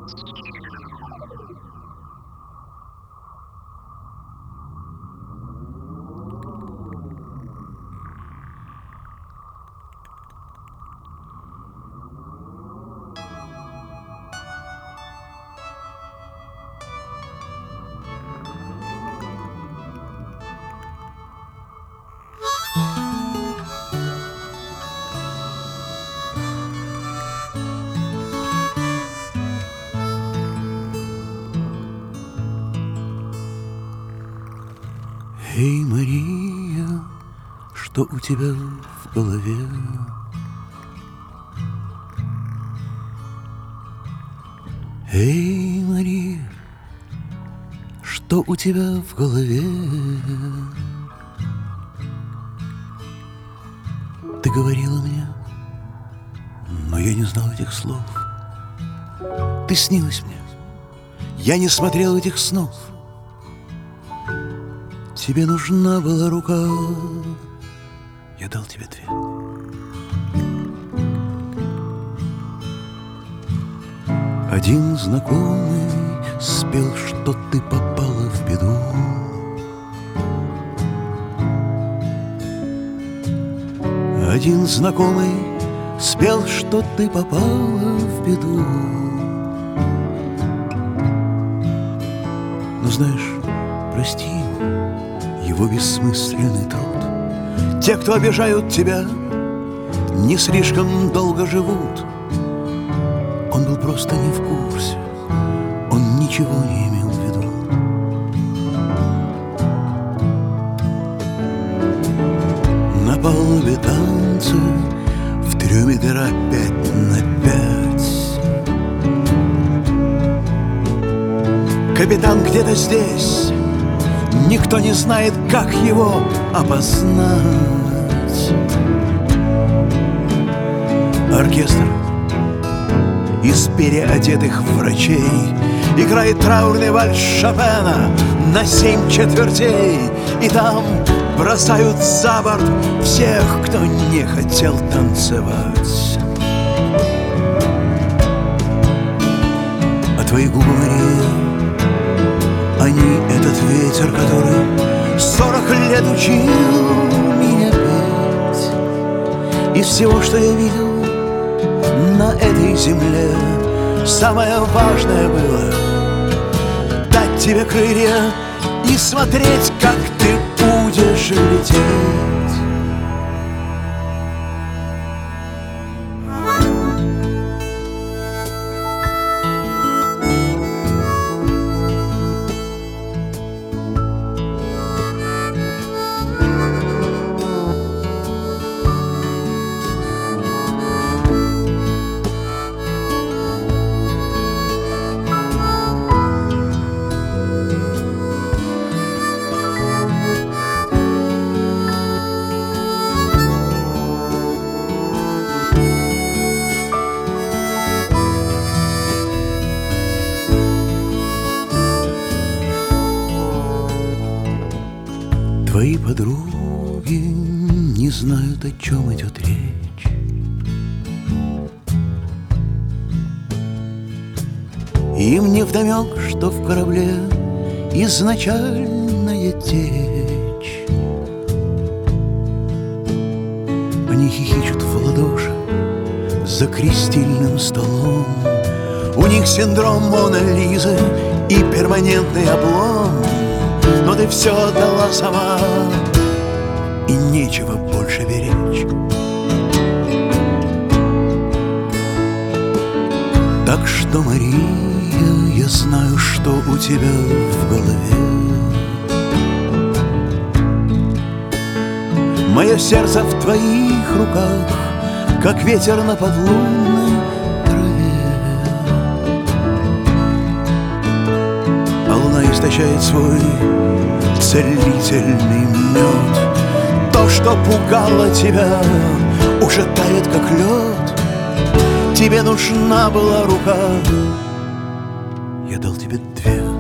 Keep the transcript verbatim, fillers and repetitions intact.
Эй, Мария, что у тебя в голове? Эй, Мария, что у тебя в голове? Ты говорила мне, но я не знал этих слов. Ты снилась мне, я не смотрел этих снов. Тебе нужна была рука, я дал тебе две. Один знакомый спел, что ты попала в беду. Один знакомый спел, что ты попала в беду. Но знаешь, прости его бессмысленный труд. Те, кто обижают тебя, не слишком долго живут. Он был просто не в курсе, он ничего не имел в виду. На палубе танцы, в трюме дыра пять на пять. Капитан где-то здесь, никто не знает, как его опознать. Оркестр из переодетых врачей играет траурный вальс Шопена на семь четвертей. И там бросают за борт всех, кто не хотел танцевать. А твои губы, Мария, они этот ветер, который сорок лет учил меня петь. Из всего, что я видел на этой земле, самое важное было дать тебе крылья и смотреть, как ты будешь лететь. Твои подруги не знают, о чем идет речь. Им невдомек, что в корабле изначальная течь. Они хихичут в ладоши за крестильным столом. У них синдром Моны Лизы и перманентный облом. Но ты все отдала сама, и нечего больше беречь. Так что, Мария, я знаю, что у тебя в голове. Мое сердце в твоих руках, как ветер на подлунной траве. А луна источает свой целительный мед. То, что пугало тебя, уже тает, как лед. Тебе нужна была рука, я дал тебе две.